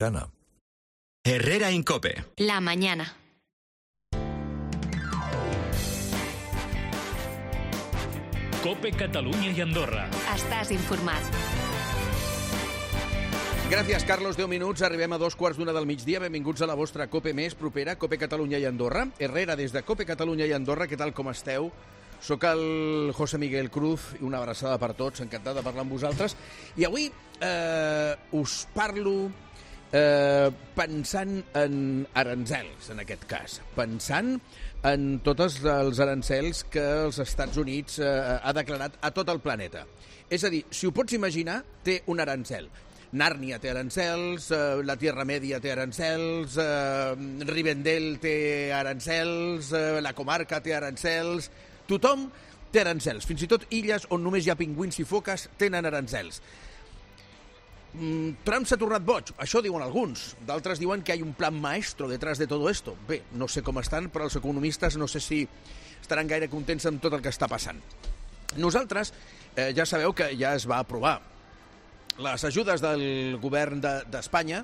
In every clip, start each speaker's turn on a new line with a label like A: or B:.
A: Herrera Incope.
B: La mañana.
C: Cope Catalunya i Andorra.
B: Estàs informat.
D: Gràcies, Carlos. 10 minuts. Arribem a 2:15 del migdia. Benvinguts a la vostra Cope més propera, Cope Catalunya i Andorra. Herrera, des de Cope Catalunya i Andorra. Què tal, com esteu? Soc el José Miguel Cruz i una abraçada per tots. Encantat de parlar amb vosaltres. I avui us parlo pensant en aranzels, en aquest cas. Pensant en tots els aranzels que els Estats Units ha declarat a tot el planeta. És a dir, si ho pots imaginar, té un aranzel. Nàrnia té arancels, la Tierra Media té arancels, Rivendell té arancels, la comarca té arancels, tothom té arancels. Fins i tot illes on només hi ha pingüins i foques tenen arancels. Trump s'ha tornat boig, això diuen alguns. D'altres diuen que hi ha un plan maestro detrás de todo esto. Bé, no sé com estan, però els economistes no sé si estaran gaire contents amb tot el que està passant. Nosaltres, ja sabeu que ja es va aprovar les ajudes del govern d'Espanya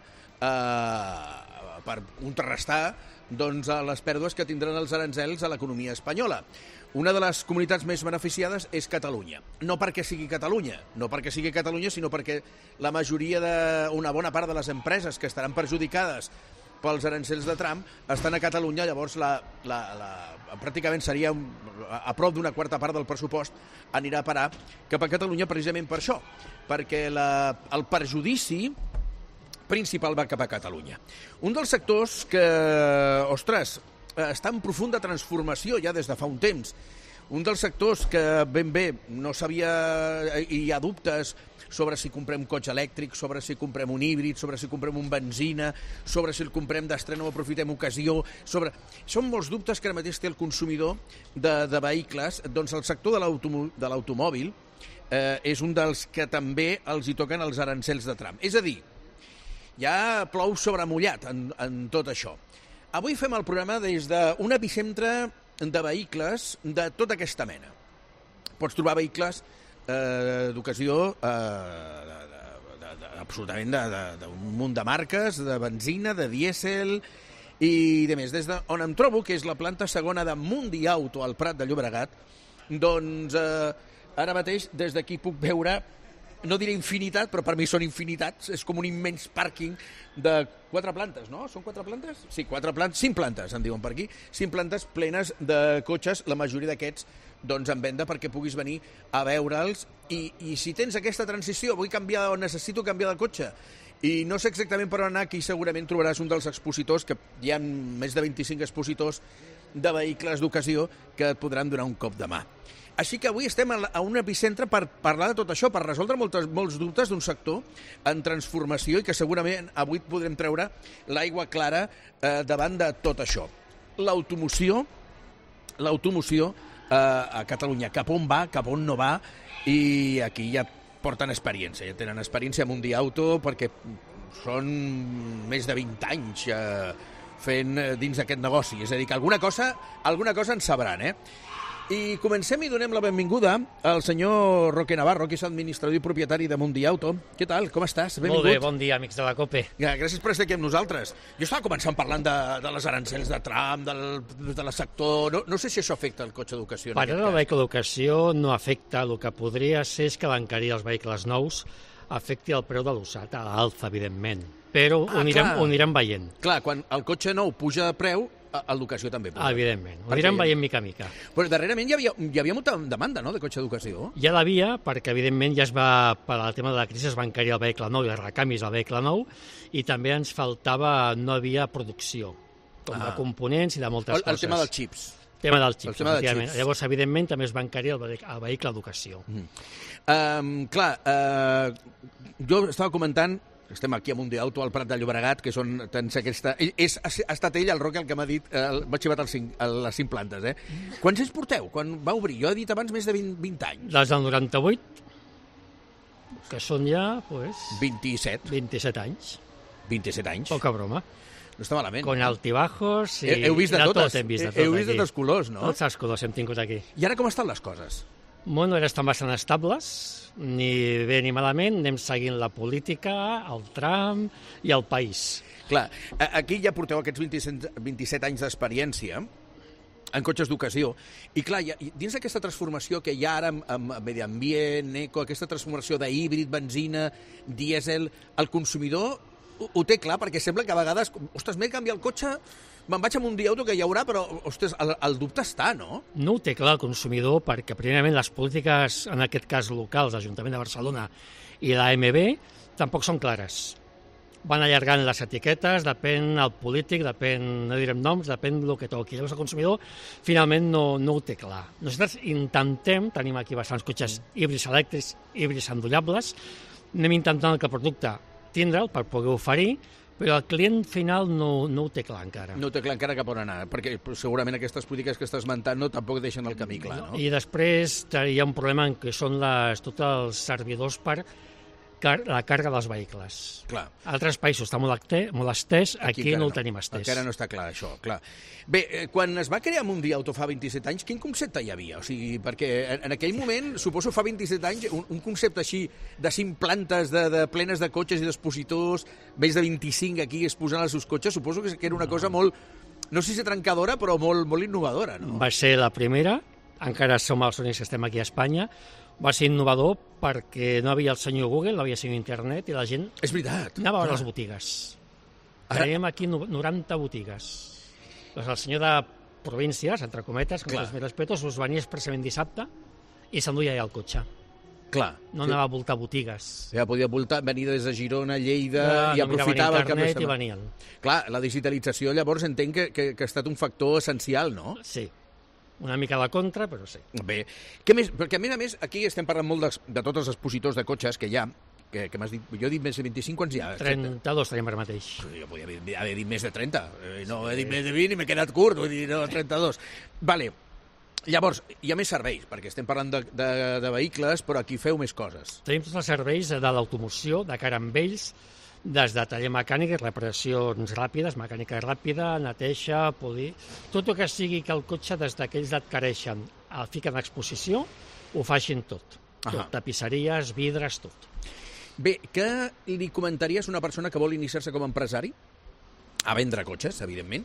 D: per contrarrestar les pèrdues que tindran els arancels a l'economia espanyola. Una de les comunitats més beneficiades és Catalunya. No perquè sigui Catalunya, sinó perquè la majoria una bona part de les empreses que estaran perjudicades pels arancels de Trump estan a Catalunya, llavors pràcticament seria a prop d'una quarta part del pressupost anirà a parar cap a Catalunya precisament per això, perquè el perjudici principal va cap a Catalunya. Un dels sectors que, ostres, està en profunda transformació ja des de fa un temps. Un dels sectors que ben bé no sabia, hi ha dubtes sobre si comprem un cotxe elèctric, sobre si comprem un híbrid, sobre si comprem un benzina, sobre si el comprem d'estrena o aprofitem ocasió, Són molts dubtes que ara mateix té el consumidor de vehicles. Doncs el sector de l'automòbil és un dels que també els hi toquen els arancels de Trump. És a dir, ja plou sobre mullat en tot això. Avui fem el programa des d'un epicentre de vehicles de tota aquesta mena. Pots trobar vehicles d'ocasió absolutament d'un munt de marques, de benzina, de dièsel i de més. Des d'on em trobo, que és la planta segona de Mundi Auto al Prat de Llobregat, doncs ara mateix des d'aquí puc veure, no diré infinitat, però per mi són infinitats, és com un immens pàrquing de 4 plantes, no? Són 4 plantes? Sí, 4 plantes, 5 plantes, en diuen per aquí, 5 plantes plenes de cotxes, la majoria d'aquests doncs en venda perquè puguis venir a veure'ls i si tens aquesta transició, vull canviar o necessito canviar de cotxe i no sé exactament per on anar, aquí segurament trobaràs un dels expositors, que hi ha més de 25 expositors de vehicles d'ocasió que et podran donar un cop de mà. Així que avui estem a un epicentre per parlar de tot això, per resoldre molts dubtes d'un sector en transformació i que segurament avui podrem treure l'aigua clara davant de tot això. L'automoció a Catalunya, cap on va, cap on no va, i aquí ja porten experiència, ja tenen experiència a Mundi Auto perquè són més de 20 anys fent dins d'aquest negoci, és a dir, que alguna cosa en sabran, I comencem i donem la benvinguda al senyor Roque Navarro, que és administrador i propietari de Mundi Auto. Què tal? Com estàs? Benvingut.
E: Molt bé, bon dia, amics de la COPE.
D: Gràcies per estar aquí amb nosaltres. Jo estava començant parlant de les arancels de Trump, del sector... No sé si això afecta el cotxe d'ocasió.
E: Per ara el vehicle d'ocasió no afecta. El que podria ser és que l'encarir els vehicles nous afecti el preu de l'usat, a l'alça, evidentment. Però ho anirem veient.
D: Clar, quan el cotxe nou puja de preu, el d'ocasió també puja.
E: Evidentment, ho anirem veient mica a mica.
D: Però darrerament hi havia molta demanda, no?, de cotxe d'ocasió.
E: Ja l'havia, perquè evidentment ja es va, per al tema de la crisi, es va encarir el vehicle nou i els recanvis al vehicle nou, i també ens faltava, no havia producció, com de components i de moltes coses.
D: El tema dels xips.
E: Tema dels xips, efectivament. Llavors, evidentment, també es va encarir el vehicle d'ocasió.
D: Clar, jo estava comentant, estem aquí a Mundi Auto, al Prat de Llobregat, que són... Ha estat ell, el Roque, el que m'ha dit... M'ha xivat les 5 plantes, Quants anys porteu? Quan va obrir? Jo he dit abans més de 20 anys.
E: Des del 98, que són ja, doncs... 27 anys.
D: 27 anys.
E: Poca broma.
D: No està malament.
E: Con altibajos i...
D: Heu vist de totes.
E: Tot hem vist de tot.
D: Heu vist de tots colors, no?
E: Tots els colors hem tingut aquí.
D: I ara com estan les coses?
E: Bueno, ara estan bastant estables, ni bé ni malament, anem seguint la política, el tram i el país.
D: Clar, aquí ja porteu aquests 27 anys d'experiència en cotxes d'ocasió, i clar, dins d'aquesta transformació que hi ha ara amb medi ambient, eco, aquesta transformació d'híbrid, benzina, dièsel, el consumidor ho té clar, perquè sembla que a vegades, ostres, m'he canviat el cotxe, me'n vaig amb un dia auto que hi haurà, però, ostres, el dubte està, no?
E: No ho té clar el consumidor perquè, primerament, les polítiques, en aquest cas locals, l'Ajuntament de Barcelona i l'AMB, tampoc són clares. Van allargant les etiquetes, depèn el polític, depèn, no direm noms, depèn del que toqui. Llavors el consumidor finalment no ho té clar. Nosaltres intentem, tenim aquí bastants cotxes híbrids elèctrics, híbrids endollables, anem intentant que el producte tindre'l per poder oferir, però el client final no ho té clar encara.
D: No té clar encara cap on anar, perquè segurament aquestes polítiques que estàs esmentant tampoc deixen el camí clar, no?
E: I després hi ha un problema en què són tots els servidors per la càrrega dels vehicles.
D: Clar.
E: A altres països està molt estès, aquí no ho tenim estès.
D: Encara no està clar, això, clar. Bé, quan es va crear Mundial Auto fa 27 anys, quin concepte hi havia? O sigui, perquè en aquell moment, suposo fa 27 anys, un concepte així de 5 plantes plenes de cotxes i d'expositors, més de 25 aquí exposant els seus cotxes, suposo que era una cosa molt, no sé si trencadora, però molt innovadora, no?
E: Va ser la primera, encara som els únics que estem aquí a Espanya. Va ser innovador perquè no havia el senyor Google, no havia el senyor internet, i la gent
D: és veritat,
E: anava a veure les botigues. Teníem aquí 90 botigues. Doncs el senyor de províncies, entre cometes, com els meus respetos, us venia expressament dissabte i s'enduia ja el cotxe.
D: Clar.
E: No anava a voltar botigues.
D: Ja podia venir des de Girona, Lleida, i aprofitava el cap de setmana.
E: I venien.
D: Clar, la digitalització llavors entenc que ha estat un factor essencial, no?
E: Sí. Una mica a la contra, però sí.
D: Bé, què més? Perquè a més, aquí estem parlant molt de tots els expositors de cotxes que hi ha, que m'has dit, jo he dit més de 25, quants hi ha?
E: 32 tenim ara mateix.
D: Jo podia haver dit més de 30, no he dit més de 20 i m'he quedat curt, vull dir, no, 32. Vale, llavors, hi ha més serveis, perquè estem parlant de vehicles, però aquí feu més coses.
E: Tenim tots els serveis de l'automoció, de cara amb ells, des de taller mecànic, reparacions ràpides, mecànica ràpida, neteja, polir... Tot el que sigui que el cotxe, des que ells l'adquireixen, el fiquen a exposició, ho facin tot. Tapisseries, vidres, tot.
D: Bé, què li comentaries a una persona que vol iniciar-se com a empresari? A vendre cotxes, evidentment,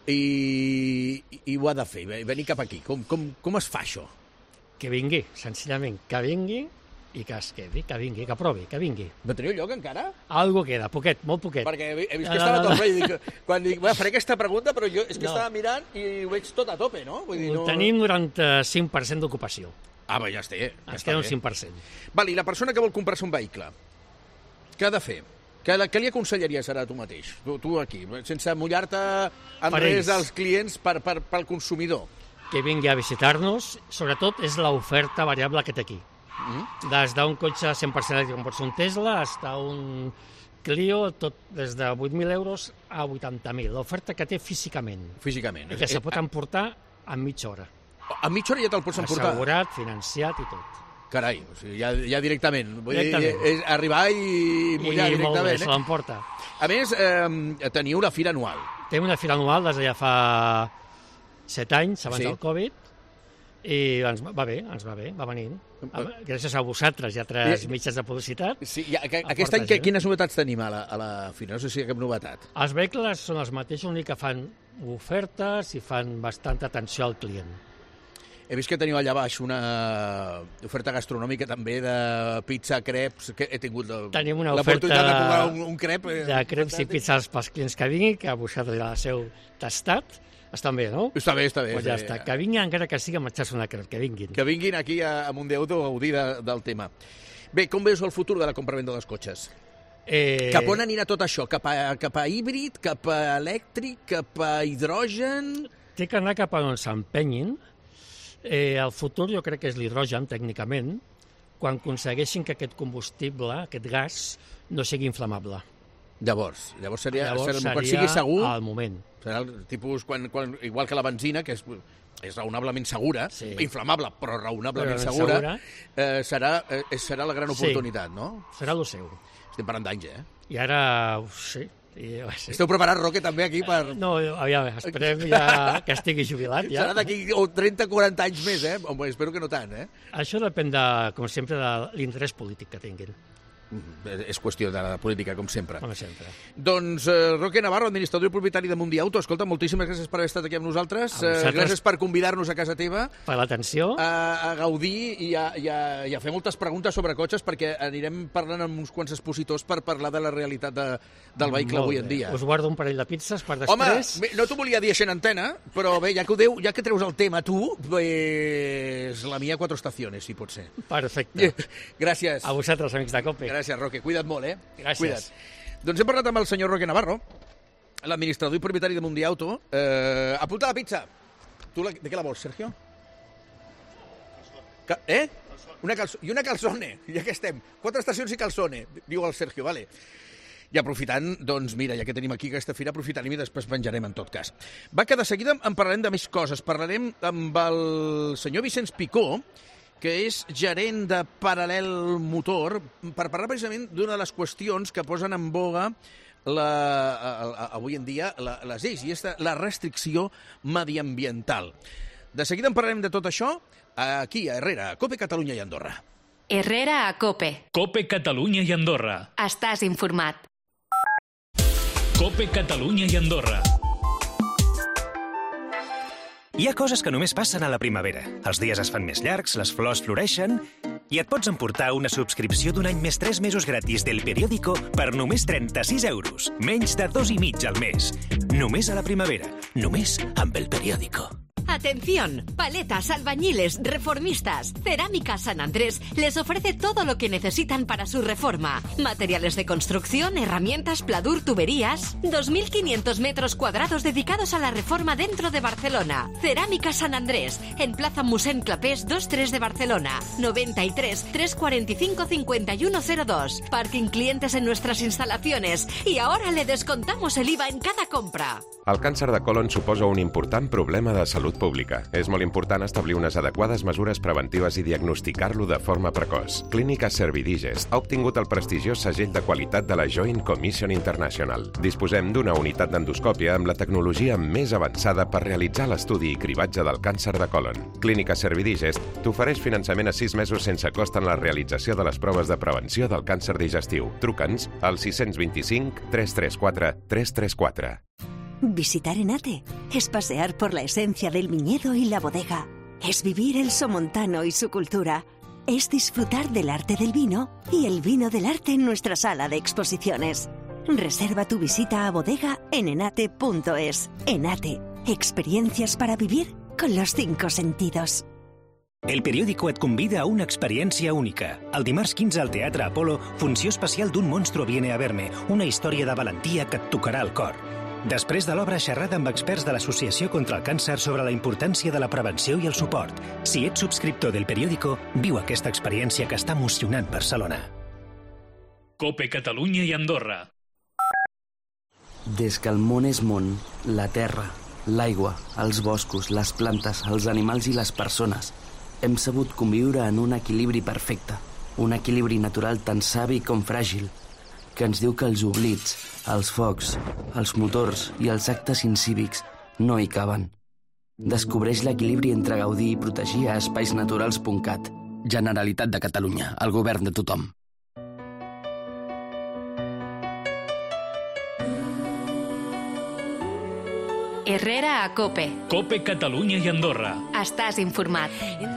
D: i ho ha de fer, venir cap aquí. Com es fa això?
E: Que vingui, senzillament, que vingui, i que es quedi, que vingui, que provi, que vingui.
D: No teniu lloc encara?
E: Algo queda, poquet, molt poquet.
D: Perquè he vist que estava a tope i dic, quan dic, faré aquesta pregunta, però jo és que estava mirant i ho veig tot a tope, no? Vull dir, no...
E: Tenim 95% d'ocupació.
D: Ah, ja està bé.
E: Ens queda un 5%.
D: Val, i la persona que vol comprar-se un vehicle, què ha de fer? Què li aconsellaries ara a tu mateix? Tu aquí, sense mullar-te amb res dels clients pel consumidor.
E: Que vingui a visitar-nos, sobretot és l'oferta variable que té aquí. Des d'un cotxe 100% elèctric com pot ser un Tesla, fins un Clio, tot des de 8.000 euros a 80.000. L'oferta que té físicament.
D: Físicament.
E: I que se pot emportar en mitja hora.
D: En mitja hora ja te'l pots emportar?
E: Assegurat, financiat i tot.
D: Carai, o sigui, ja directament. Vull dir, és arribar i mullar directament. I molt bé,
E: se l'emporta.
D: A més, teniu la fira anual.
E: Tenim una fira anual des de ja fa 7 anys, abans del Covid, i ens va bé, va venint. Gràcies a vosaltres i a altres mitjans de publicitat.
D: Sí, aquest any quines novetats tenim a la fira? No sé si hi ha cap novetat.
E: Els vehicles són els mateixos, l'únic que fan ofertes i fan bastanta atenció al client.
D: He vist que teniu allà baix una oferta gastronòmica també de pizza, creps, que he tingut l'oportunitat de provar un crep.
E: De creps i pizzas pels clients que vinguin, que a vosaltres ja l'heu tastat. Estan bé, no?
D: Està bé.
E: Pues ja està. Que vinguin, encara que sigui a marxar-se una crep, que vinguin.
D: Que vinguin aquí a Mundial Auto a gaudir del tema. Bé, com veus el futur de la compravenda dels cotxes? Cap on anirà tot això? Cap a híbrid, cap a elèctric, cap a hidrogen?
E: Té que anar cap a on s'empenyin. El futur jo crec que és l'hidrogen, tècnicament, quan aconsegueixin que aquest combustible, aquest gas, no sigui inflamable.
D: Llavors seria quan sigui segur...
E: al moment.
D: Serà el tipus, igual que la benzina, que és raonablement segura, inflamable, però raonablement segura, serà la gran oportunitat, no?
E: Serà el seu.
D: Estem parlant d'anys,
E: I ara, sí,
D: Esteu preparats, Roque, també aquí per...
E: No, aviam, esperem ja que estigui jubilat. Ja.
D: Serà d'aquí 30-40 anys més, eh? Home, espero que no tant, eh?
E: Això depèn, com sempre, de l'interès polític que tinguin.
D: És qüestió de la política, com sempre.
E: Com sempre.
D: Doncs Roque Navarro, administrador i propietari de Mundi Auto. Escolta, moltíssimes gràcies per haver estat aquí amb nosaltres. Gràcies per convidar-nos a casa teva.
E: Per l'atenció.
D: A gaudir i a fer moltes preguntes sobre cotxes, perquè anirem parlant amb uns quants expositors per parlar de la realitat del vehicle avui en dia.
E: Us guardo un parell de pizzas per després.
D: Home, no t'ho volia dir així en antena, però bé, ja que treus el tema tu, pues la mia 4 estaciones, si pot ser.
E: Perfecte.
D: Gràcies.
E: A vosaltres, amics de COPE.
D: Gràcies, Roque. Cuida't molt, eh?
E: Gràcies.
D: Cuida't. Doncs hem parlat amb el senyor Roque Navarro, l'administrador i propietari de Mundi Auto. Apunta la pizza. De què la vols, Sergio? Una calzone, ja que estem. 4 estacions i calzone, diu el Sergio, vale. I aprofitant, doncs mira, ja que tenim aquí aquesta fira, aprofitarem i després penjarem en tot cas. Va, que de seguida en parlarem de més coses. Parlarem amb el senyor Vicenç Picó, que és gerent de Paral·lel Motor, per parlar precisament d'una de les qüestions que posen en boga avui en dia les lleis, i és la restricció mediambiental. De seguida en parlarem de tot això aquí a Herrera, a COPE Catalunya i Andorra.
B: Herrera a COPE.
C: COPE Catalunya i Andorra.
B: Estàs informat.
C: COPE Catalunya i Andorra.
A: Hi ha coses que només passen a la primavera. Els dies es fan més llargs, les flors floreixen i et pots emportar una subscripció d'un any més 3 mesos gratis del Periódico per només 36 euros. Menys de 2,5 al mes. Només a la primavera. Només amb el Periódico.
F: Atención, paletas, albañiles, reformistas. Cerámica San Andrés les ofrece todo lo que necesitan para su reforma. Materiales de construcción, herramientas, pladur, tuberías. 2.500 metros cuadrados dedicados a la reforma dentro de Barcelona. Cerámica San Andrés, en Plaza Mossèn Clapés 23 de Barcelona. 93 345 5102. Parking clientes en nuestras instalaciones. Y ahora le descontamos el IVA en cada compra.
G: El càncer de còlon suposa un important problema de salut pública. És molt important establir unes adequades mesures preventives i diagnosticar-lo de forma precoç. Clínica Servidigest ha obtingut el prestigiós segell de qualitat de la Joint Commission International. Disposem d'una unitat d'endoscòpia amb la tecnologia més avançada per realitzar l'estudi i cribatge del càncer de còlon. Clínica Servidigest t'ofereix finançament a 6 mesos sense cost en la realització de les proves de prevenció del càncer digestiu. Truca'ns al 625 334 334.
H: Visitar Enate es pasear por la esencia del viñedo y la bodega. Es vivir el somontano y su cultura. Es disfrutar del arte del vino y el vino del arte en nuestra sala de exposiciones. Reserva tu visita a bodega en enate.es. Enate, experiencias para vivir con los 5 sentidos.
A: El Periódico et convida a una experiència única. El dimarts 15 al Teatre Apolo, funció especial d'un monstro viene a verme, una història de valentia que et tocarà el cor. Després de l'obra, xerrada amb experts de l'Associació contra el Càncer sobre la importància de la prevenció i el suport. Si ets subscriptor del Periódico, viu aquesta experiència que està emocionant Barcelona.
C: COPE Catalunya i Andorra.
I: Des que el món és món, la terra, l'aigua, els boscos, les plantes, els animals i les persones, hem sabut conviure en un equilibri perfecte. Un equilibri natural tan savi com fràgil, que ens diu que els oblits, els focs, els motors i els actes incívics no hi caben. Descobreix l'equilibri entre gaudir i protegir a espaisnaturals.cat. Generalitat de Catalunya, el govern de tothom.
B: Herrera a COPE.
C: COPE Catalunya i Andorra.
B: Estàs informat.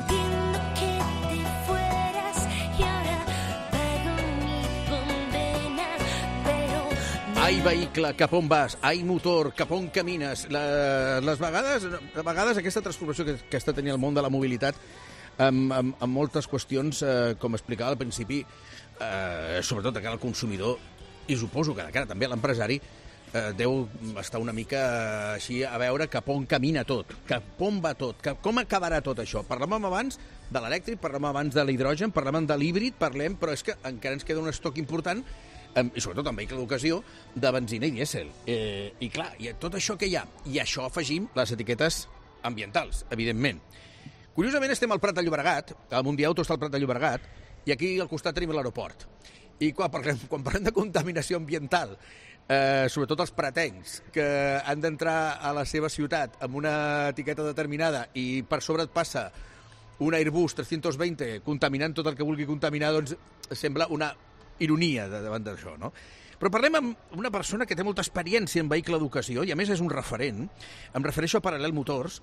D: Ai, vehicle, cap on vas? Ai, motor, cap on camines? A vegades aquesta transformació que està tenint el món de la mobilitat amb moltes qüestions, com explicava al principi, sobretot de cara al consumidor, i suposo que de cara també a l'empresari, deu estar una mica així a veure cap on camina tot, cap on va tot, com acabarà tot això. Parlàvem abans de l'elèctric, parlàvem abans de l'hidrogen, parlàvem de l'híbrid, però és que encara ens queda un estoc important, i sobretot en vehicle d'ocasió, de benzina i dièsel. I clar, i tot això que hi ha, i a això afegim les etiquetes ambientals, evidentment. Curiosament estem al Prat de Llobregat, el Mundi Auto està al Prat de Llobregat, i aquí al costat tenim l'aeroport. I quan parlem de contaminació ambiental sobretot els pretencs, que han d'entrar a la seva ciutat amb una etiqueta determinada i per sobre et passa un Airbus 320 contaminant tot el que vulgui contaminar, doncs sembla una ironia davant d'això, no? Però parlem amb una persona que té molta experiència en vehicle d'ocasió i a més és un referent. Em refereixo a Paral·lel Motors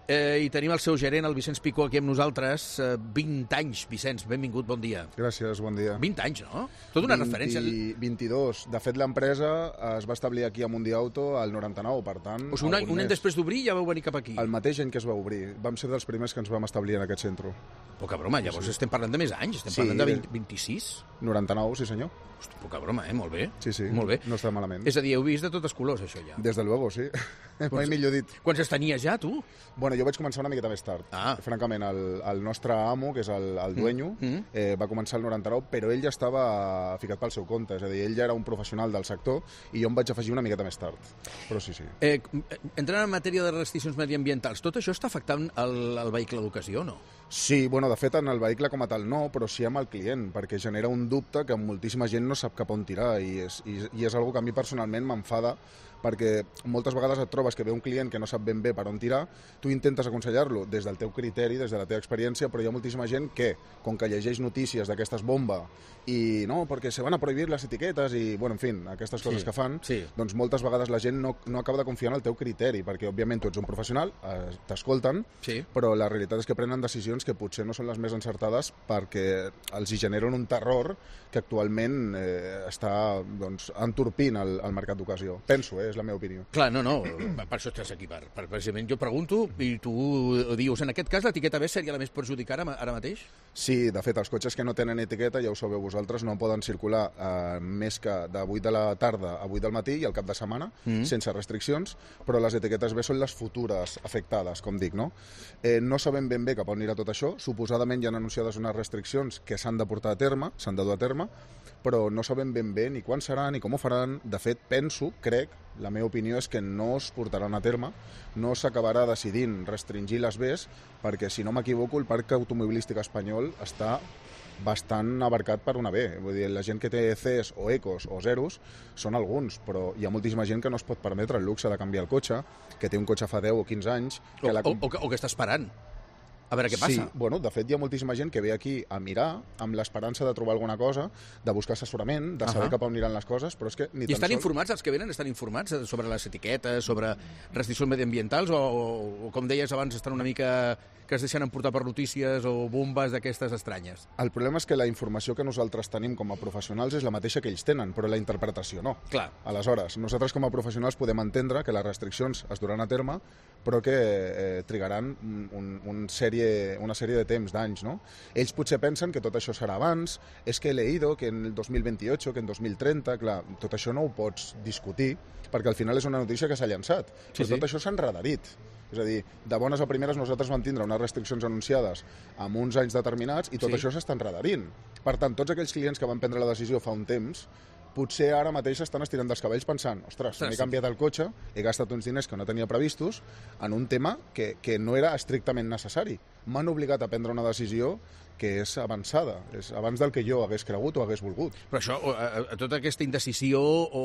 D: i tenim el seu gerent, el Vicenç Picó, aquí amb nosaltres. 20 anys, Vicenç, benvingut, bon dia.
J: Gràcies, bon dia.
D: 20 anys, no? Tot una referència.
J: 22. De fet, l'empresa es va establir aquí a Mundiauto al 99, per tant...
D: O sigui, un any després d'obrir ja vau venir cap aquí.
J: El mateix any que es va obrir. Vam ser dels primers que ens vam establir en aquest centre.
D: Poca broma, llavors estem parlant de més anys, estem parlant de 26?
J: 99, sí senyor.
D: Hosti, poca broma, molt bé.
J: Sí,
D: molt bé.
J: No està malament.
D: És a dir, heu vist de totes colors, això ja.
J: Des de luego, sí. Mai millor dit.
D: Quants anys tenies ja, tu?
J: Bueno, jo vaig començar una miqueta més tard. Francament, el nostre amo, que és el dueño, va començar el 99, però ell ja estava ficat pel seu compte, és a dir, ell ja era un professional del sector i jo em vaig afegir una miqueta més tard. Però sí.
D: Entrant en matèria de restriccions mediambientals, tot això està afectant el vehicle d'ocasió o no?
J: Sí, bueno, de fet, en el vehicle com a tal no, però sí amb el client, perquè genera un dubte que moltíssima gent no sap cap on tirar i és algo que a mi personalment m'enfada, perquè moltes vegades et trobes que ve un client que no sap ben bé per on tirar, tu intentes aconsellar-lo des del teu criteri, des de la teva experiència, però hi ha moltíssima gent que, com que llegeix notícies d'aquestes bomba i no, perquè se van a prohibir les etiquetes i, bueno, en fi, aquestes coses que fan, doncs moltes vegades la gent no acaba de confiar en el teu criteri, perquè, òbviament, tu ets un professional, t'escolten, però la realitat és que prenen decisions que potser no són les més encertades perquè els hi generen un terror que actualment està entorpint el mercat d'ocasió. Penso, és la meva opinió.
D: Clar, no, per això estàs aquí, precisament. Jo pregunto i tu dius, en aquest cas l'etiqueta B seria la més perjudicada ara mateix?
J: Sí, de fet, els cotxes que no tenen etiqueta, ja ho sabeu vosaltres, no poden circular més que de 8 de la tarda a 8 del matí i al cap de setmana, sense restriccions, però les etiquetes B són les futures afectades, com dic, no? No sabem ben bé cap on anirà tot això, suposadament hi han anunciades unes restriccions que s'han de portar a terme, s'han de dur a terme, però no sabem ben bé ni quan seran ni com ho faran. De fet, crec, la meva opinió és que no es portaran a terme, no s'acabarà decidint restringir les Bs, perquè, si no m'equivoco, el parc automobilístic espanyol està bastant abarcat per una B. Vull dir, la gent que té Cs o Ecos o Zeros són alguns, però hi ha moltíssima gent que no es pot permetre el luxe de canviar el cotxe, que té un cotxe fa 10 o 15 anys...
D: O que està esperant. A veure què passa.
J: Sí, bueno, de fet hi ha moltíssima gent que ve aquí a mirar amb l'esperança de trobar alguna cosa, de buscar assessorament, de saber cap on aniran les coses, però és que ni
D: I estan informats, els que venen estan informats sobre les etiquetes, sobre restriccions mediambientals o com deies abans, estan una mica que es deixen emportar per notícies o bombes d'aquestes estranyes?
J: El problema és que la informació que nosaltres tenim com a professionals és la mateixa que ells tenen, però la interpretació no.
D: Clar.
J: Aleshores, nosaltres com a professionals podem entendre que les restriccions es duran a terme, però que trigaran una sèrie de temps, d'anys, no? Ells potser pensen que tot això serà abans, és que he leído que en el 2028, que en 2030, clar, tot això no ho pots discutir, perquè al final és una notícia que s'ha llançat, però tot això s'ha enredarit. És a dir, de bones a primeres nosaltres vam tindre unes restriccions anunciades amb uns anys determinats i tot això s'està enredarint. Per tant, tots aquells clients que van prendre la decisió fa un temps, potser ara mateix estan estirant dels cabells pensant, ostres, m'he canviat el cotxe, he gastat uns diners que no tenia previstos en un tema que no era estrictament necessari. M'han obligat a prendre una decisió que és avançada, és abans del que jo hagués cregut o hagués volgut.
D: Però això, tota aquesta indecisió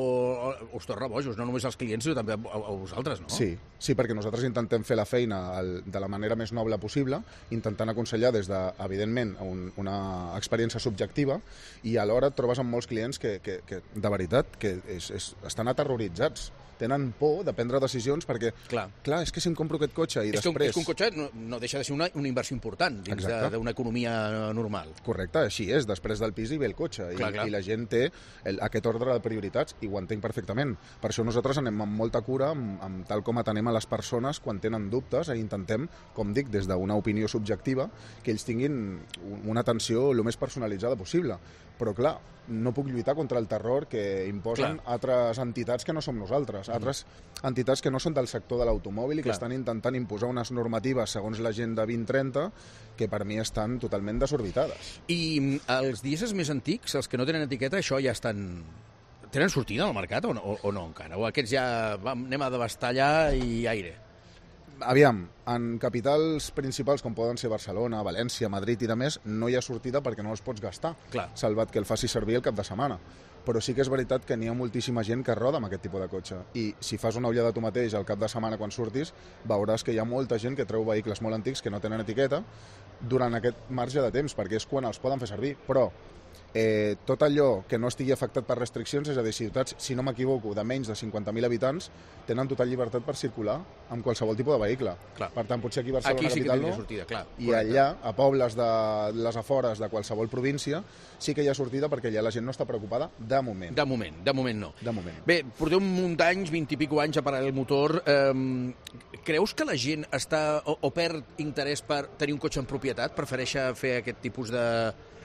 D: us torna bojos, no només als clients, sinó també a vosaltres, no?
J: Sí, perquè nosaltres intentem fer la feina de la manera més noble possible, intentant aconsellar des de, evidentment, una experiència subjectiva, i alhora et trobes amb molts clients que de veritat, que estan aterroritzats. Tenen por de prendre decisions perquè, clar, és que si em compro aquest cotxe i després...
D: És que un cotxe no deixa de ser una inversió important dins d'una economia normal.
J: Correcte, així és. Després del pis hi ve el cotxe i la gent té aquest ordre de prioritats i ho entenc perfectament. Per això nosaltres anem amb molta cura, amb tal com atenem a les persones quan tenen dubtes i intentem, com dic, des d'una opinió subjectiva, que ells tinguin una atenció el més personalitzada possible. Però, clar, no puc lluitar contra el terror que imposen altres entitats que no som nosaltres, altres entitats que no són del sector de l'automòbil i que estan intentant imposar unes normatives segons l'Agenda 2030 que per mi estan totalment desorbitades.
D: I els dièsels més antics, els que no tenen etiqueta, això ja estan... Tenen sortida al mercat o no encara? O aquests ja anem a devastar allà i aire?
J: Aviam, en capitals principals com poden ser Barcelona, València, Madrid i de més, no hi ha sortida perquè no els pots gastar, salvat que el facis servir el cap de setmana. però sí que és veritat que n'hi ha moltíssima gent que roda amb aquest tipus de cotxe. I si fas una ullada tu mateix al cap de setmana quan surtis, veuràs que hi ha molta gent que treu vehicles molt antics que no tenen etiqueta durant aquest marge de temps, perquè és quan els poden fer servir. Però tot allò que no estigui afectat per restriccions, és a dir, ciutats, si no m'equivoco, de menys de 50.000 habitants, tenen total llibertat per circular amb qualsevol tipus de vehicle.
D: Clar.
J: Per tant, potser aquí a Barcelona
D: sí
J: capital
D: que
J: no,
D: sortida, clar.
J: I allà, a pobles de les afores de qualsevol província, sí que hi ha sortida perquè allà la gent no està preocupada de moment.
D: De moment no.
J: De moment.
D: Bé, porteu un munt d'anys, 20 i pico anys a Paral·lel Motor. Creus que la gent està o perd interès per tenir un cotxe en propietat? Prefereix fer aquest tipus de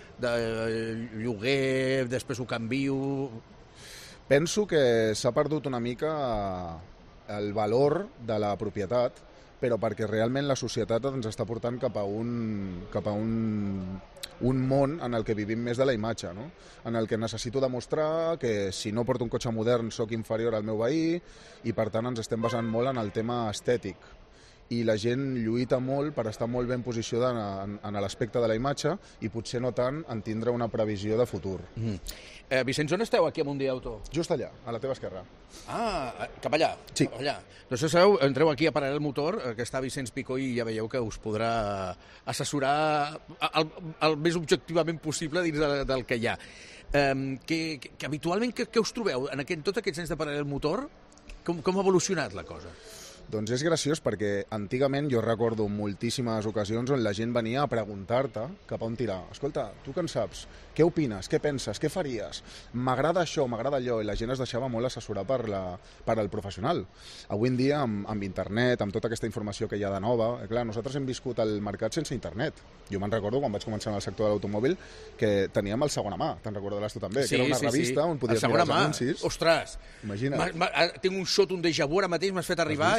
D: lloguer, després ho canvio...
J: Penso que s'ha perdut una mica el valor de la propietat, però perquè realment la societat ens està portant cap a un món en el que vivim més de la imatge, no? En el que necessito demostrar que si no porto un cotxe modern sóc inferior al meu veí i per tant ens estem basant molt en el tema estètic. I la gent lluita molt per estar molt ben posicionada en l'aspecte de la imatge i potser no tant en tindre una previsió de futur.
D: Vicenç, on esteu aquí a Mundial Auto?
J: Just allà, a la teva esquerra.
D: Ah, cap allà?
J: Sí.
D: Cap allà. Doncs sabeu, entreu aquí a Paral·lel Motor, que està Vicenç Picó, i ja veieu que us podrà assessorar el més objectivament possible dins del que hi ha. Que habitualment què us trobeu en tots aquests anys de Paral·lel Motor? Com ha evolucionat la cosa?
J: Doncs és graciós perquè antigament jo recordo moltíssimes ocasions on la gent venia a preguntar-te cap a on tirar. Escolta, tu què en saps? Què opines? Què penses? Què faries? M'agrada això, m'agrada allò, i la gent es deixava molt assessorar per al professional. Avui en dia, amb internet, amb tota aquesta informació que hi ha de nova, clar, nosaltres hem viscut el mercat sense internet. Jo me'n recordo quan vaig començar en el sector de l'automòbil que teníem el Segona Mà, te'n recordaràs tu també, que era una revista on podies mirar els anuncis.
D: Ostres,
J: imagina't.
D: Tinc un shot, un déjà vu, ara mateix m'has fet arribar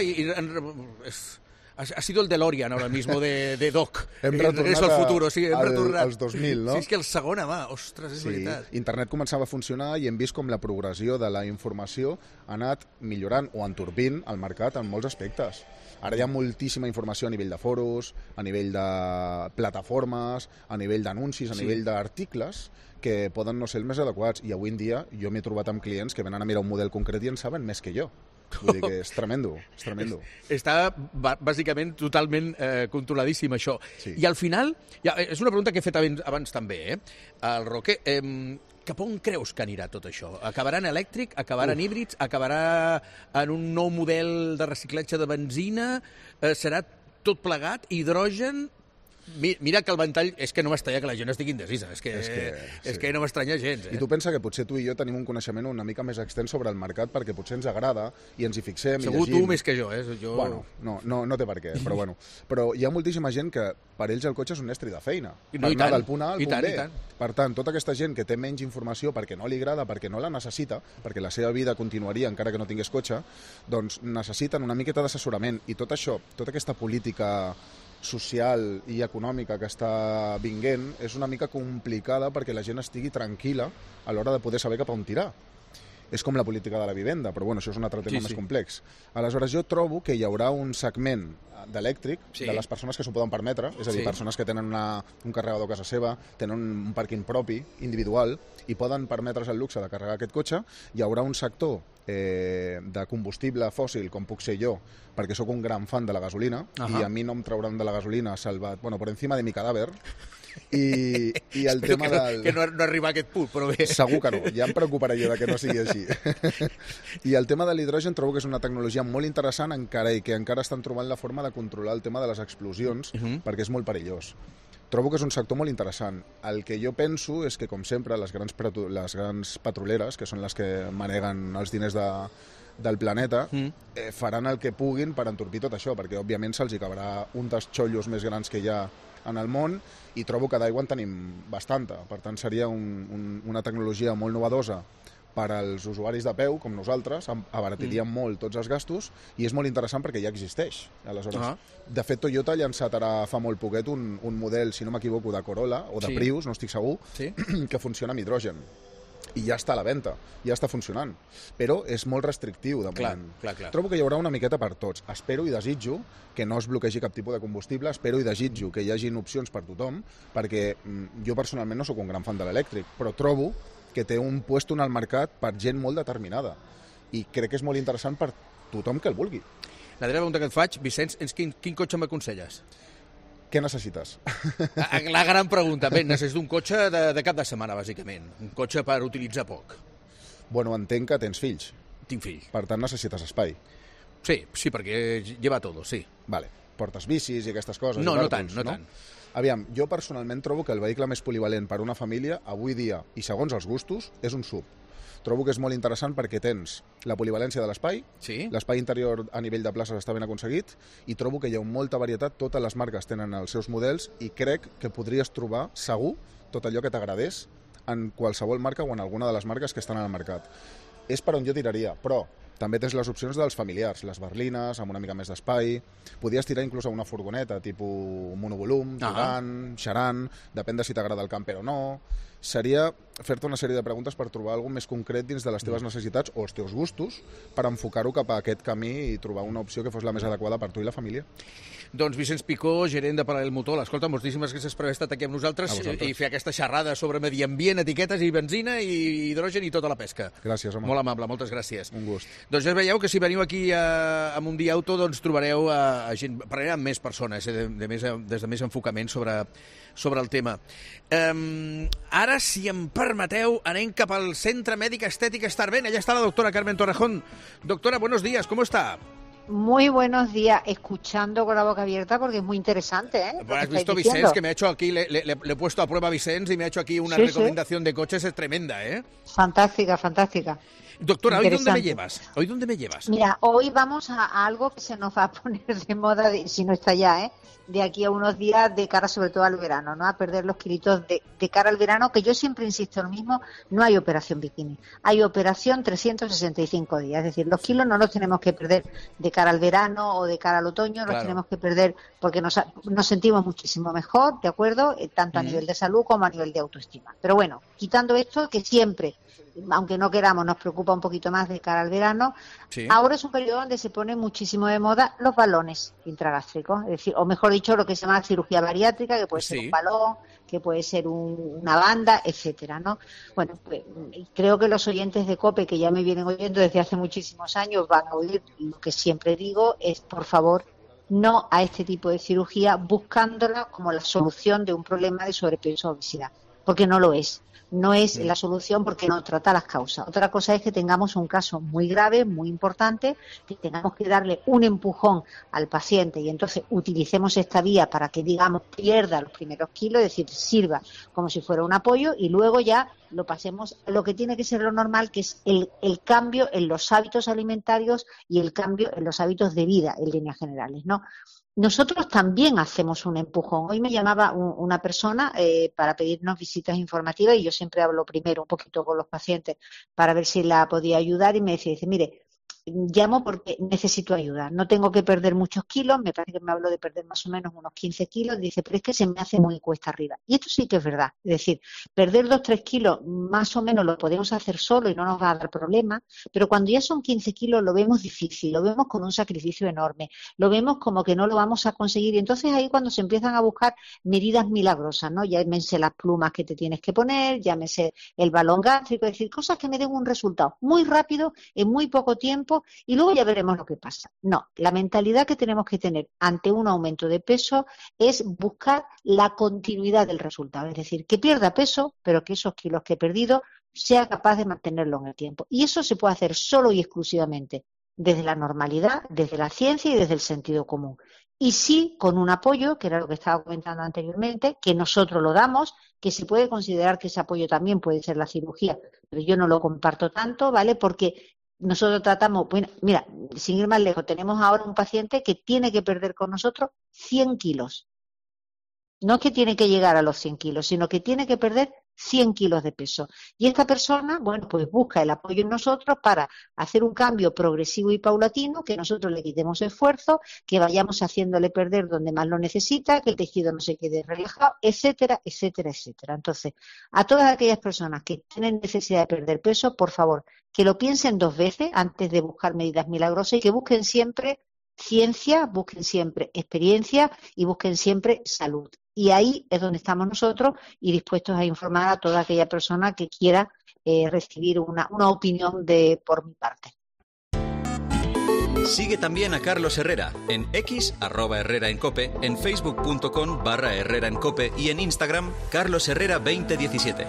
D: ha sido el DeLorean ahora mismo de Doc.
J: Hem retornat
D: al futuro, sí, hem retornat
J: als 2000, no?
D: Sí, és que el Segona Mà, ostres, és veritat.
J: Internet començava a funcionar i hem vist com la progressió de la informació ha anat millorant o entorpint el mercat en molts aspectes. Ara hi ha moltíssima informació a nivell de foros, a nivell de plataformes, a nivell d'anuncis, a nivell d'articles que poden no ser els més adequats. I avui en dia jo m'he trobat amb clients que venen a mirar un model concret i en saben més que jo. Vull dir que és tremendo, és tremendo.
D: Està bàsicament totalment controladíssim, això.
J: Sí.
D: I al final, és una pregunta que he fet abans també, el Roque, cap on creus que anirà tot això? Acabarà en elèctric, acabarà en híbrids, acabarà en un nou model de reciclatge de benzina, serà tot plegat, hidrogen... Mira que el ventall és que no m'estranya que la gent estigui indecisa, és que no m'estranya gens.
J: I tu pensa que potser tu i jo tenim un coneixement una mica més extens sobre el mercat perquè potser ens agrada i ens hi fixem i llegim.
D: Segur tu més que jo, jo...
J: Bueno, no té per què, però bueno. Però hi ha moltíssima gent que per ells el cotxe és un estri de feina.
D: Per
J: anar del punt A al punt B.
D: tant.
J: Per tant, tota aquesta gent que té menys informació perquè no li agrada, perquè no la necessita, perquè la seva vida continuaria encara que no tingués cotxe, doncs necessiten una miqueta d'assessorament. I tot això, tota aquesta política social i econòmica que està vinguent és una mica complicada perquè la gent estigui tranquil·la a l'hora de poder saber cap a on tirar. És com la política de la vivenda, però bueno, això és un altre tema més complex. Aleshores, jo trobo que hi haurà un segment d'elèctric de les persones que s'ho poden permetre, és a dir, persones que tenen un carregador a casa seva, tenen un pàrquing propi, individual, i poden permetre's el luxe de carregar aquest cotxe. Hi haurà un sector de combustible fòssil, com puc ser jo, perquè sóc un gran fan de la gasolina, i a mi no em trauran de la gasolina salvat, bueno, por encima de mi cadàver, i el tema del...
D: Que no arriba a aquest punt, però bé.
J: Segur que no, ja em preocuparia de que no sigui així. I el tema de l'hidrogen trobo que és una tecnologia molt interessant encara i que encara estan trobant la forma de controlar el tema de les explosions, perquè és molt perillós. Trobo que és un sector molt interessant. El que jo penso és que, com sempre, les grans petroleres, que són les que maneguen els diners del planeta, faran el que puguin per entorpir tot això, perquè òbviament se'ls acabarà un dels xollos més grans que hi ha en el món, i trobo que d'aigua en tenim bastanta. Per tant, seria una tecnologia molt novedosa per als usuaris de peu, com nosaltres, abaratiríem molt tots els gastos, i és molt interessant perquè ja existeix. Aleshores, de fet, Toyota ha llançat ara fa molt poquet un model, si no m'equivoco, de Corolla o de Prius, no estic segur, que funciona amb hidrogen. I ja està a la venda, ja està funcionant. Però és molt restrictiu, de moment.
D: Clar.
J: Trobo que hi haurà una miqueta per tots. Espero i desitjo que no es bloquegi cap tipus de combustible, espero i desitjo que hi hagin opcions per tothom, perquè jo personalment no sóc un gran fan de l'elèctric, però trobo que té un puesto en el mercat per gent molt determinada. I crec que és molt interessant per tothom que el vulgui.
D: La darrera pregunta que et faig, Vicenç, quin cotxe m'aconselles?
J: Què necessites?
D: La gran pregunta. Bé, necessito un cotxe de cap de setmana, bàsicament. Un cotxe per utilitzar poc.
J: Bueno, entenc que tens fills.
D: Tinc fills.
J: Per tant, necessites espai.
D: Sí, perquè lleva todo, sí.
J: Vale. Portes bicis i aquestes coses?
D: No tant.
J: Aviam, jo personalment trobo que el vehicle més polivalent per a una família, avui dia, i segons els gustos, és un SUV. Trobo que és molt interessant perquè tens la polivalència de l'espai, l'espai interior a nivell de places està ben aconseguit, i trobo que hi ha molta varietat, totes les marques tenen els seus models, i crec que podries trobar, segur, tot allò que t'agradés en qualsevol marca o en alguna de les marques que estan al mercat. És per on jo tiraria, però també tens les opcions dels familiars, les berlines, amb una mica més d'espai. Podries tirar inclús a una furgoneta, tipus monovolum, Tiguan, Charan, depèn de si t'agrada el camper o no. Seria fer-te una sèrie de preguntes per trobar alguna més concret dins de les teves necessitats o els teus gustos per enfocar-ho cap a aquest camí i trobar una opció que fos la més adequada per tu i la família.
D: Doncs Vicenç Picó, gerent de Paral·lel Motor. Escolta, moltíssimes gràcies per haver estat aquí amb nosaltres i fer aquesta xerrada sobre medi ambient, etiquetes i benzina i hidrogen i tota la pesca.
J: Gràcies, home.
D: Molt amable, moltes gràcies.
J: Un gust.
D: Doncs ja veieu que si veniu aquí a Mundial Auto doncs trobareu gent, parlarem amb més persones, des de més enfocament sobre el tema. Ara, si em permeteu, anem cap al Centre Mèdic Estètic Starben. Allà està la doctora Carmen Torrejón. Doctora, buenos días, ¿cómo está?
K: Muy buenos días, escuchando con la boca abierta porque es muy interesante, ¿eh?
D: Bueno, has visto, Vicens, que me ha hecho aquí, le he puesto a prueba a Vicens y me ha hecho aquí una recomendación de coches, es tremenda, ¿eh?
K: Fantástica, fantástica.
D: Doctora, ¿hoy dónde me llevas? ¿Hoy dónde me llevas?
K: Mira, hoy vamos a algo que se nos va a poner de moda, si no está ya, ¿eh? De aquí a unos días de cara sobre todo al verano, ¿no? A perder los kilitos de cara al verano, que yo siempre insisto en lo mismo, no hay operación bikini, hay operación 365 días, es decir, los kilos no los tenemos que perder de cara al verano o de cara al otoño, los tenemos que perder porque nos sentimos muchísimo mejor, ¿de acuerdo? Tanto a nivel de salud como a nivel de autoestima. Pero bueno, quitando esto, que siempre, aunque no queramos, nos preocupa un poquito más de cara al verano. Ahora es un periodo donde se pone muchísimo de moda los balones intragástricos, es decir, o mejor dicho, lo que se llama cirugía bariátrica, que puede ser un balón, que puede ser una banda, etcétera, ¿no? Bueno, pues, creo que los oyentes de COPE, que ya me vienen oyendo desde hace muchísimos años, van a oír lo que siempre digo, es, por favor, no a este tipo de cirugía buscándola como la solución de un problema de sobrepeso o obesidad, porque no lo es. No es la solución porque no trata las causas. Otra cosa es que tengamos un caso muy grave, muy importante, que tengamos que darle un empujón al paciente y entonces utilicemos esta vía para que, digamos, pierda los primeros kilos, es decir, sirva como si fuera un apoyo y luego ya lo pasemos a lo que tiene que ser lo normal, que es el cambio en los hábitos alimentarios y el cambio en los hábitos de vida en líneas generales, ¿no? Nosotros también hacemos un empujón. Hoy me llamaba una persona para pedirnos visitas informativas y yo siempre hablo primero un poquito con los pacientes para ver si la podía ayudar y me dice, mire, llamo porque necesito ayuda, no tengo que perder muchos kilos, me parece que me habló de perder más o menos unos 15 kilos, dice, pero es que se me hace muy cuesta arriba. Y esto sí que es verdad, es decir, perder 2-3 kilos más o menos lo podemos hacer solo y no nos va a dar problema, pero cuando ya son 15 kilos lo vemos difícil, lo vemos con un sacrificio enorme, lo vemos como que no lo vamos a conseguir y entonces ahí cuando se empiezan a buscar medidas milagrosas, ¿no? Llámense las plumas que te tienes que poner, llámese el balón gástrico, es decir, cosas que me den un resultado muy rápido, en muy poco tiempo y luego ya veremos lo que pasa. No, la mentalidad que tenemos que tener ante un aumento de peso es buscar la continuidad del resultado, es decir, que pierda peso, pero que esos kilos que he perdido sea capaz de mantenerlo en el tiempo. Y eso se puede hacer solo y exclusivamente desde la normalidad, desde la ciencia y desde el sentido común. Y sí, con un apoyo, que era lo que estaba comentando anteriormente, que nosotros lo damos, que se puede considerar que ese apoyo también puede ser la cirugía, pero yo no lo comparto tanto, ¿vale? Porque nosotros tratamos, bueno, mira, sin ir más lejos, tenemos ahora un paciente que tiene que perder con nosotros 100 kilos. No es que tiene que llegar a los 100 kilos, sino que tiene que perder 100 kilos de peso. Y esta persona, bueno, pues busca el apoyo en nosotros para hacer un cambio progresivo y paulatino, que nosotros le quitemos esfuerzo, que vayamos haciéndole perder donde más lo necesita, que el tejido no se quede relajado, etcétera, etcétera, etcétera. Entonces, a todas aquellas personas que tienen necesidad de perder peso, por favor, que lo piensen 2 veces antes de buscar medidas milagrosas y que busquen siempre ciencia, busquen siempre experiencia y busquen siempre salud. Y ahí es donde estamos nosotros y dispuestos a informar a toda aquella persona que quiera recibir una opinión por mi parte.
L: Sigue también a Carlos Herrera en X, @HerreraEnCope, en facebook.com/HerreraEnCope y en Instagram, carlosherrera2017.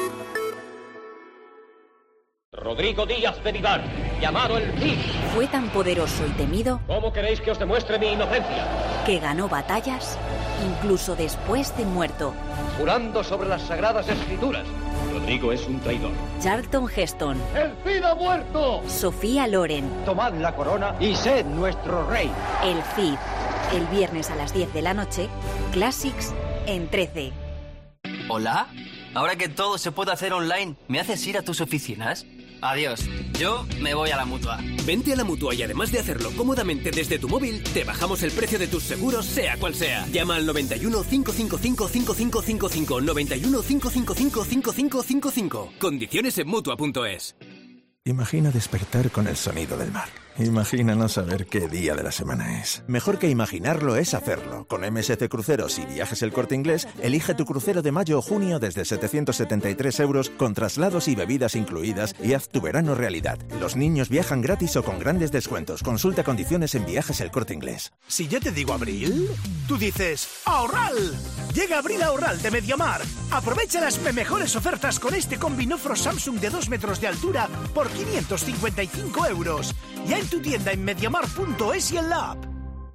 M: Rodrigo Díaz de Vivar, llamado el Cid.
N: Fue tan poderoso y temido.
M: ¿Cómo queréis que os demuestre mi inocencia?
N: Que ganó batallas incluso después de muerto.
M: Jurando sobre las sagradas escrituras. Rodrigo es un traidor.
N: Charlton Heston.
M: ¡El Cid ha muerto!
N: Sofía Loren.
M: Tomad la corona y sed nuestro rey.
N: El Cid. El viernes a las 10 de la noche. Classics en 13.
O: ¿Hola? Ahora que todo se puede hacer online, ¿me haces ir a tus oficinas? Adiós, yo me voy a la Mutua.
P: Vente a la Mutua y además de hacerlo cómodamente desde tu móvil, te bajamos el precio de tus seguros, sea cual sea. Llama al 91 555 5555, 91 555 5555. Condiciones en Mutua.es.
Q: Imagina despertar con el sonido del mar. Imagina no saber qué día de la semana es. Mejor que imaginarlo es hacerlo. Con MSC Cruceros y Viajes El Corte Inglés, elige tu crucero de mayo o junio desde 773 € con traslados y bebidas incluidas y haz tu verano realidad. Los niños viajan gratis o con grandes descuentos. Consulta condiciones en Viajes El Corte Inglés.
R: Si yo te digo abril, tú dices ¡Ahorral! Llega Abril Ahorral de Mediamar. Aprovecha las mejores ofertas con este combinofro Samsung de 2 metros de altura por 555 €. Ya en tu tienda en mediamar.es y en la app.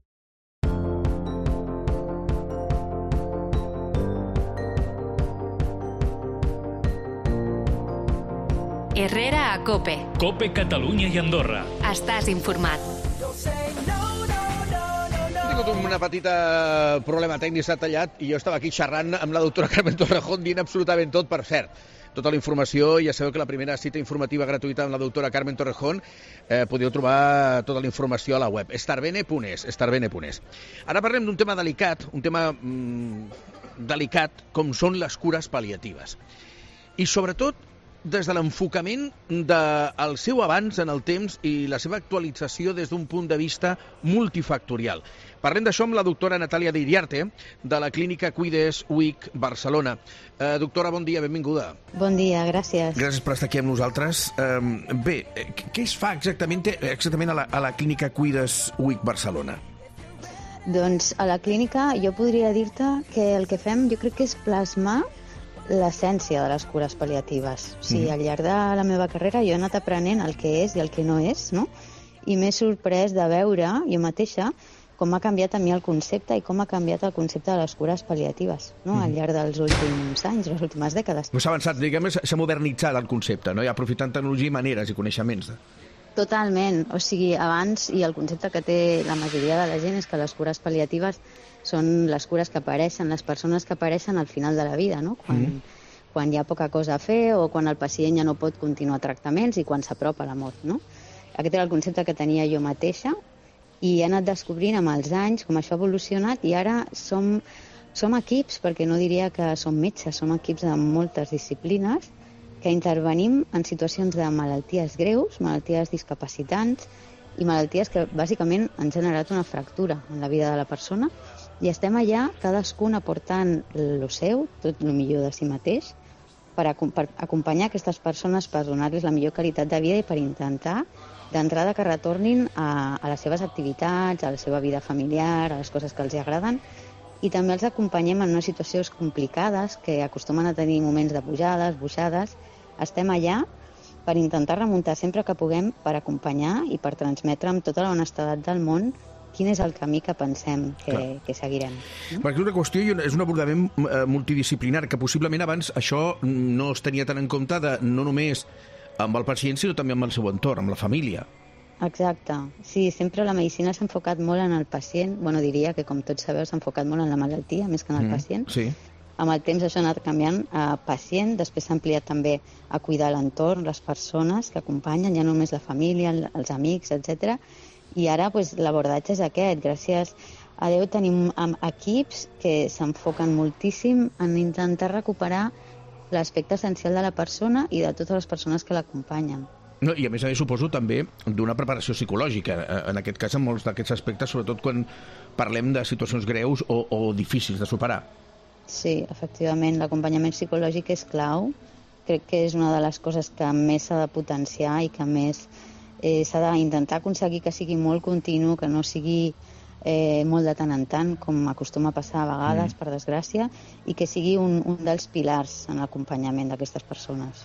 B: Herrera a COPE.
C: COPE Catalunya i Andorra.
B: Estàs informat.
D: He tingut una petita problema tècnic, s'ha tallat, i jo estava aquí xerrant amb la doctora Carmen Torrejón, dient absolutament tot, per cert. Tota la informació, ja sabeu que la primera cita informativa gratuïta amb la doctora Carmen Torrejón podeu trobar tota la informació a la web, estarbene.es. Ara parlem d'un tema delicat, com són les cures pal·liatives. I sobretot des de l'enfocament del seu avanç en el temps i la seva actualització des d'un punt de vista multifactorial. Parlem d'això amb la doctora Natàlia de Iriarte, de la clínica Cuides UIC Barcelona. Doctora, bon dia, benvinguda.
S: Bon dia, gràcies.
D: Gràcies per estar aquí amb nosaltres. Bé, què es fa exactament a la clínica Cuides UIC Barcelona?
S: Doncs a la clínica jo podria dir-te que el que fem jo crec que és plasmar l'essència de les cures pal·liatives. O sigui, al llarg de la meva carrera jo he anat aprenent el que és i el que no és, no? I m'he sorprès de veure jo mateixa com ha canviat a mi el concepte i com ha canviat el concepte de les cures pal·liatives, no? Al llarg dels últims anys, les últimes dècades.
D: S'ha avançat, diguem, s'ha modernitzat el concepte, no? I aprofitant tecnologia i maneres i coneixements.
S: Totalment. O sigui, abans, i el concepte que té la majoria de la gent és que les cures pal·liatives són les cures que apareixen, les persones que apareixen al final de la vida, no? Quan hi ha poca cosa a fer o quan el pacient ja no pot continuar tractaments i quan s'apropa a la mort, no? Aquest era el concepte que tenia jo mateixa i he anat descobrint amb els anys com això ha evolucionat i ara som equips, perquè no diria que som metges, som equips de moltes disciplines que intervenim en situacions de malalties greus, malalties discapacitants i malalties que bàsicament han generat una fractura en la vida de la persona i estem allà cadascun aportant el seu, tot el millor de si mateix, per acompanyar aquestes persones, per donar-los la millor qualitat de vida i per intentar d'entrada que retornin a les seves activitats, a la seva vida familiar, a les coses que els agraden, i també els acompanyem en unes situacions complicades que acostumen a tenir moments de pujades, baixades. Estem allà per intentar remuntar sempre que puguem, per acompanyar i per transmetre amb tota l'honestedat del món quin és el camí que pensem que seguirem.
D: Perquè és una qüestió i és un abordament multidisciplinar, que possiblement abans això no es tenia tan en compte no només amb el pacient, sinó també amb el seu entorn, amb la família.
S: Exacte. Sí, sempre la medicina s'ha enfocat molt en el pacient. Bueno, diria que, com tots sabeu, s'ha enfocat molt en la malaltia, més que en el pacient.
D: Sí.
S: Amb el temps això ha anat canviant a pacient, després s'ha ampliat també a cuidar l'entorn, les persones que acompanyen, ja no només la família, els amics, etc. I ara l'abordatge és aquest. Gràcies a Déu tenim equips que s'enfoquen moltíssim en intentar recuperar l'aspecte essencial de la persona i de totes les persones que l'acompanyen.
D: No, i a més suposo també d'una preparació psicològica, en aquest cas en molts d'aquests aspectes, sobretot quan parlem de situacions greus o difícils de superar.
S: Sí, efectivament, l'acompanyament psicològic és clau. Crec que és una de les coses que més s'ha de potenciar i que més s'ha d'intentar aconseguir que sigui molt continu, que no sigui molt de tant en tant, com acostuma a passar a vegades, per desgràcia, i que sigui un dels pilars en l'acompanyament d'aquestes persones.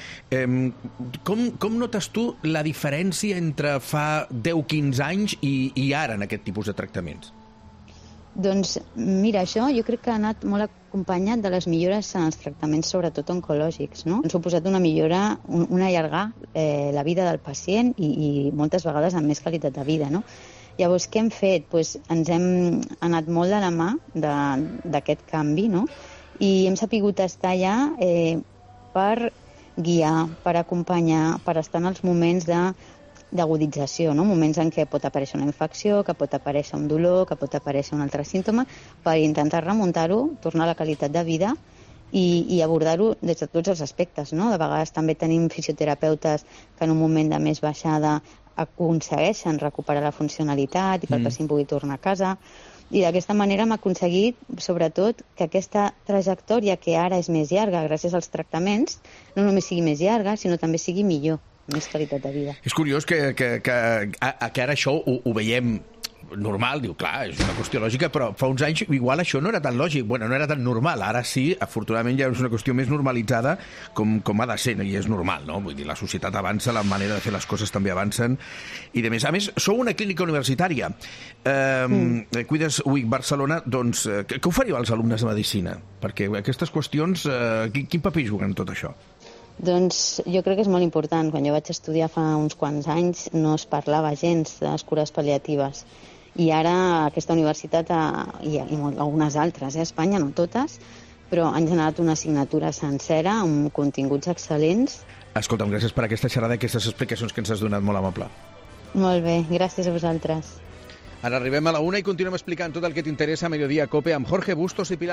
D: Com notes tu la diferència entre fa 10-15 anys i ara en aquest tipus de tractaments?
S: Doncs mira, això jo crec que ha anat molt acompanyat de les millores en els tractaments, sobretot oncològics, no? Han suposat una millora, un allargar la vida del pacient i moltes vegades amb més qualitat de vida, no? Llavors, què hem fet? Pues ens hem anat molt de la mà d'aquest canvi, no? I hem sapigut estar allà per guiar, per acompanyar, per estar en els moments d'agudització, no? Moments en què pot aparèixer una infecció, que pot aparèixer un dolor, que pot aparèixer un altre símptoma, per intentar remuntar-ho, tornar a la qualitat de vida i abordar-ho des de tots els aspectes, no? De vegades també tenim fisioterapeutes que en un moment de més baixada aconsegueixen recuperar la funcionalitat i que el pacient pugui tornar a casa. I d'aquesta manera hem aconseguit, sobretot, que aquesta trajectòria, que ara és més llarga gràcies als tractaments, no només sigui més llarga, sinó també sigui millor, més qualitat de vida.
D: És curiós que ara això ho veiem normal, diu, clar, és una qüestió lògica, però fa uns anys igual això no era tan lògic, bueno, no era tan normal, ara sí, afortunadament ja és una qüestió més normalitzada com ha de ser, i és normal, no? Vull dir, la societat avança, la manera de fer les coses també avancen, i de més. A més, sou una clínica universitària. Cuides UIC Barcelona, doncs, què oferiu als alumnes de Medicina? Perquè aquestes qüestions, quin paper juguen en tot això?
S: Doncs jo crec que és molt important. Quan jo vaig estudiar fa uns quants anys no es parlava gens de les cures pal·liatives. I ara aquesta universitat i algunes altres, a Espanya, no totes, però han generat una assignatura sencera amb continguts excel·lents.
D: Escolta'm, gràcies per aquesta xerrada i aquestes explicacions que ens has donat, molt amable.
S: Molt bé, gràcies a vosaltres.
D: Ara arribem a la 1 i continuem explicant tot el que t'interessa a Mediodía Cope amb Jorge Bustos i Pilar